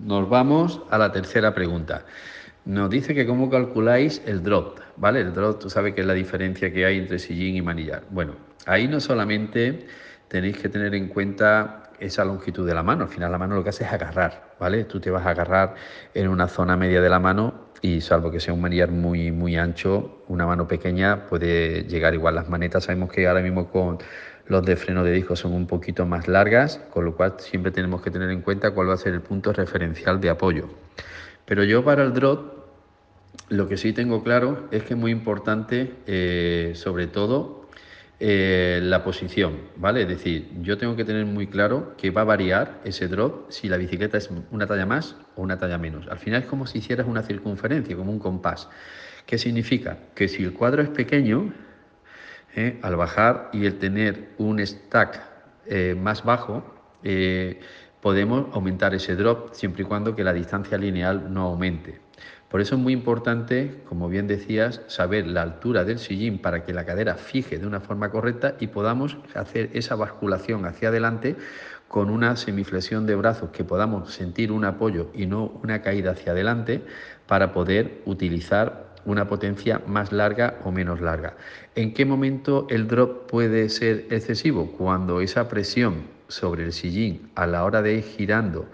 Nos vamos a la tercera pregunta. Nos dice que cómo calculáis el drop, ¿vale? El drop, tú sabes que es la diferencia que hay entre sillín y manillar. Bueno, ahí no solamente tenéis que tener en cuenta esa longitud de la mano. Al final la mano lo que hace es agarrar, ¿vale? Tú te vas a agarrar en una zona media de la mano y salvo que sea un manillar muy ancho, una mano pequeña puede llegar igual. Las manetas sabemos que ahora mismo con los de freno de disco son un poquito más largas, con lo cual siempre tenemos que tener en cuenta cuál va a ser el punto referencial de apoyo. Pero yo para el drop lo que sí tengo claro es que es muy importante, sobre todo, la posición, ¿vale? Es decir, yo tengo que tener muy claro que va a variar ese drop si la bicicleta es una talla más o una talla menos. Al final es como si hicieras una circunferencia, como un compás. ¿Qué significa? Que si el cuadro es pequeño, al bajar y el tener un stack más bajo, podemos aumentar ese drop siempre y cuando que la distancia lineal no aumente. Por eso es muy importante, como bien decías, saber la altura del sillín para que la cadera fije de una forma correcta y podamos hacer esa basculación hacia adelante con una semiflexión de brazos, que podamos sentir un apoyo y no una caída hacia adelante para poder utilizar una potencia más larga o menos larga. ¿En qué momento el drop puede ser excesivo? Cuando esa presión sobre el sillín a la hora de ir girando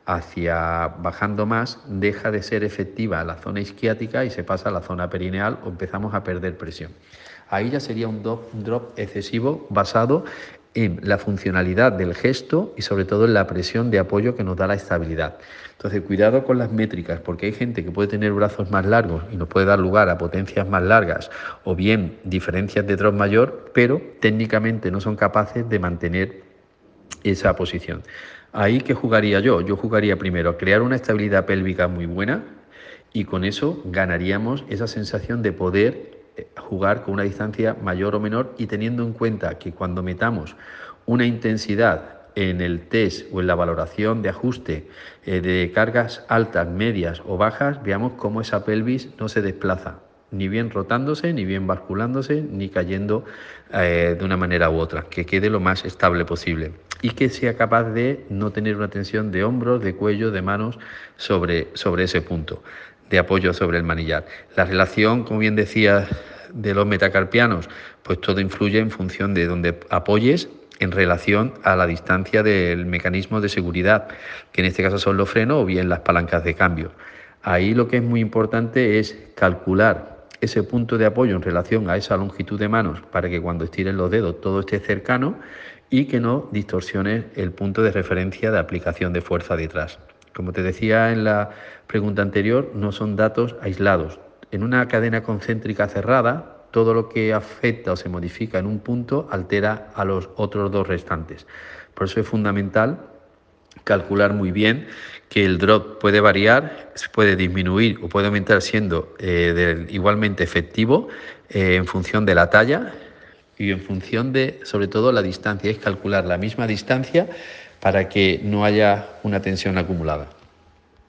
hacia bajando más deja de ser efectiva la zona isquiática y se pasa a la zona perineal o empezamos a perder presión. Ahí ya sería un drop excesivo basado en la funcionalidad del gesto y sobre todo en la presión de apoyo que nos da la estabilidad. Entonces, cuidado con las métricas, porque hay gente que puede tener brazos más largos y nos puede dar lugar a potencias más largas o bien diferencias de drop mayor, pero técnicamente no son capaces de mantener esa posición. Ahí, ¿qué jugaría yo? Yo jugaría primero a crear una estabilidad pélvica muy buena y con eso ganaríamos esa sensación de poder jugar con una distancia mayor o menor y teniendo en cuenta que cuando metamos una intensidad en el test o en la valoración de ajuste de cargas altas, medias o bajas, veamos cómo esa pelvis no se desplaza, ni bien rotándose, ni bien basculándose, ni cayendo de una manera u otra, que quede lo más estable posible y que sea capaz de no tener una tensión de hombros, de cuello, de manos sobre ese punto de apoyo sobre el manillar. La relación, como bien decía, de los metacarpianos, pues todo influye en función de donde apoyes en relación a la distancia del mecanismo de seguridad, que en este caso son los frenos o bien las palancas de cambio. Ahí lo que es muy importante es calcular ese punto de apoyo en relación a esa longitud de manos para que cuando estires los dedos todo esté cercano y que no distorsione el punto de referencia de aplicación de fuerza detrás. Como te decía en la pregunta anterior, no son datos aislados. En una cadena concéntrica cerrada, todo lo que afecta o se modifica en un punto altera a los otros dos restantes. Por eso es fundamental calcular muy bien que el drop puede variar, puede disminuir o puede aumentar siendo igualmente efectivo en función de la talla y en función de, sobre todo, la distancia. Es calcular la misma distancia para que no haya una tensión acumulada.